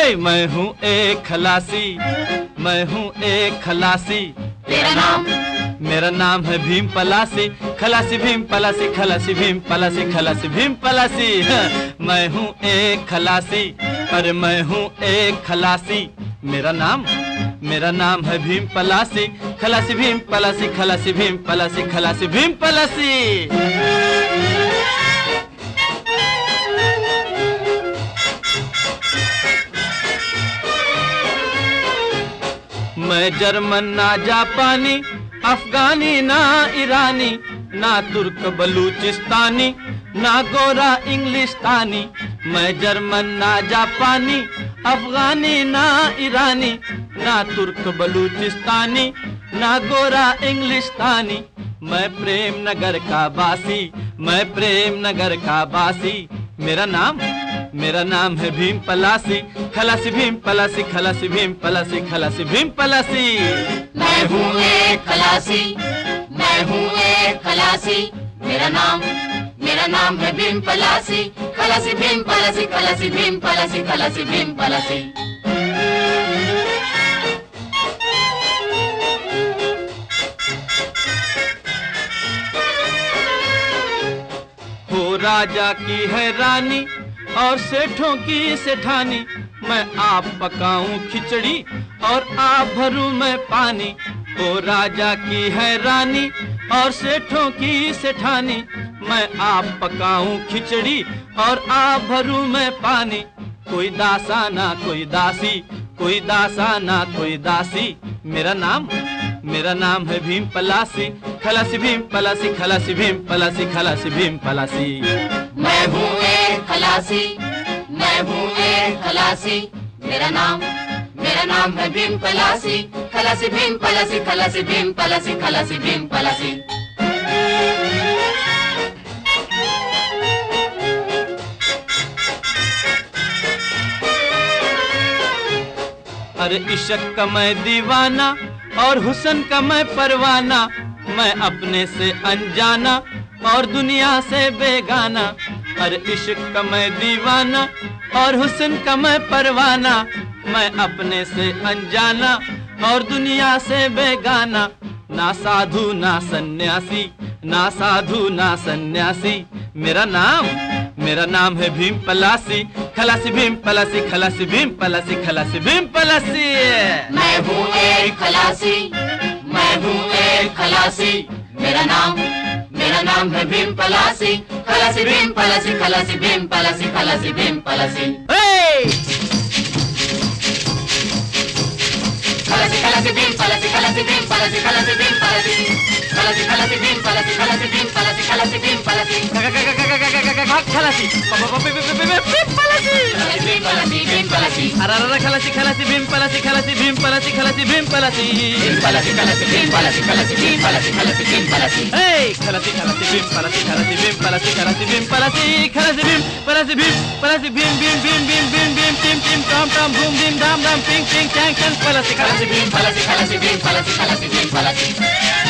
हे मैं हूँ एक खलासी, मैं हूँ एक खलासी। तेरा नाम? मेरा नाम है भीम पलासी, खलासी भीम पलासी, खलासी भीम पलासी, खलासी भीम पलासी। मैं हूँ एक खलासी, अरे मैं हूँ एक खलासी। मेरा नाम है भीम पलासी, खलासी भीम पलासी, खलासी भीम पलासी, खलासी भीम पलासी। मैं जर्मन ना जापानी, अफगानी ना ईरानी, ना तुर्क बलूचिस्तानी, ना गोरा इंग्लिस्तानी। मैं जर्मन ना जापानी, अफगानी ना ईरानी, ना तुर्क बलूचिस्तानी, ना गोरा इंग्लिस्तानी। मैं प्रेम नगर का बासी, मैं प्रेम नगर का बासी। मेरा नाम है भीम पलासी, खलासी भीम पलासी, खलासी भीम पलासी, खलासी भीम पलासी। मैं हूँ एक खलासी, मैं हूँ एक खलासी। मेरा नाम है भीम पलासी, खलासी भीम पलासी, खलासी भीम पलासी, खलासी भीम पलासी। हो राजा की है रानी और सेठों की सेठानी, मैं आप पकाऊं खिचड़ी और आप भरूं मैं पानी। ओ राजा की है रानी और सेठों की सेठानी, मैं आप पकाऊं खिचड़ी और आप भरूं मैं पानी। कोई दासा ना कोई दासी, कोई दासा ना कोई दासी। मेरा नाम है भीम पलासी, खलासी भीम पलासी, खलासी भीम पलासी, खलासी भीम पलासी। मैं हूँ एक खलासी, मैं हूँ एक खलासी। मेरा नाम है भीम पलासी, खलासी भीम पलासी, खलासी भीम पलासी, खलासी भीम पलासी। अरे इश्क का मैं दीवाना और हुस्न का मैं परवाना, मैं अपने से अनजाना और दुनिया से बेगाना। अरे इश्क का मैं दीवाना और हुस्न का मैं परवाना, मैं अपने से अनजाना और दुनिया से बेगाना। ना साधु ना सन्यासी, ना साधु ना सन्यासी। मेरा नाम है भीम पलासी, खलासी भीम पलासी, खलासी भीम पलासी, खलासी भीम पलासी। मैं हूँ एक खलासी, मैं हूँ एक खलासी। मेरा नाम है भीम पलासी, खलासी भीम पलासी, खलासी भीम पलासी, खलासी भीम पलासी। खलासी भीम पलासी, खलासी भीम पलासी, खलासी भीम पलासी, खलासी भीम पलासी, खलासी भीम पलासी, खलासी भीम पलासी। खलासी भीम पलासी, भीम पलासी। अरे खलासी खलासी भीम पलासी, खलासी भीम पलासी, खलासी भीम पलासी। भीम पलासी, खलासी भीम पलासी, खलासी भीम पलासी, खलासी भीम पलासी। खलासी खलासी भीम पलासी, खलासी भीम पलासी, खलासी भीम पलासी, खलासी भीम पलासी, भीम पलासी, भीम भीम भीम भीम भीम भीम टीम टीम टॉम टॉम भूम भीम धाम धाम पिंग पिंग टैंग टैंग पलासी, खलासी भीम पलासी, खलासी भीम पलासी, खलासी भीम पलासी।